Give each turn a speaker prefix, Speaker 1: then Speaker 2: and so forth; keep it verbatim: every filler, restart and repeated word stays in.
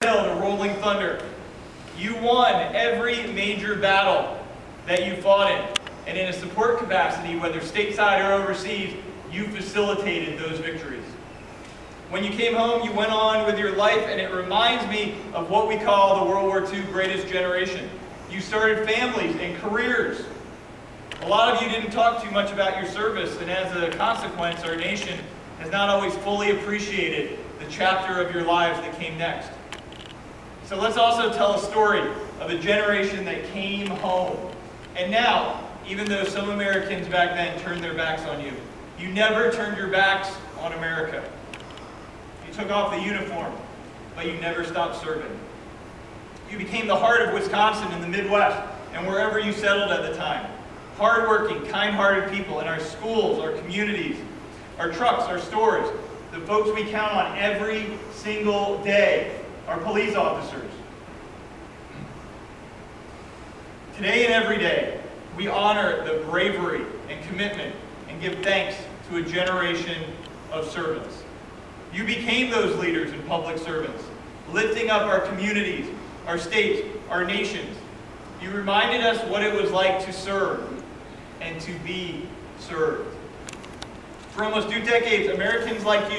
Speaker 1: Hill, the Rolling Thunder. You won every major battle that you fought in. And in a support capacity, whether stateside or overseas, you facilitated those victories. When you came home, you went on with your life, and it reminds me of what we call the World War Two greatest generation. You started families and careers. A lot of you didn't talk too much about your service, and as a consequence, our nation has not always fully appreciated the chapter of your lives that came next. So let's also tell a story of a generation that came home. And now, even though some Americans back then turned their backs on you, you never turned your backs on America. You took off the uniform, but you never stopped serving. You became the heart of Wisconsin and the Midwest, and wherever you settled at the time. Hardworking, kind-hearted people in our schools, our communities, our trucks, our stores, the folks we count on every single day, our police officers. Today and every day, we honor the bravery and commitment and give thanks to a generation of servants. You became those leaders and public servants, lifting up our communities, our states, our nations. You reminded us what it was like to serve and to be served. For almost two decades, Americans like you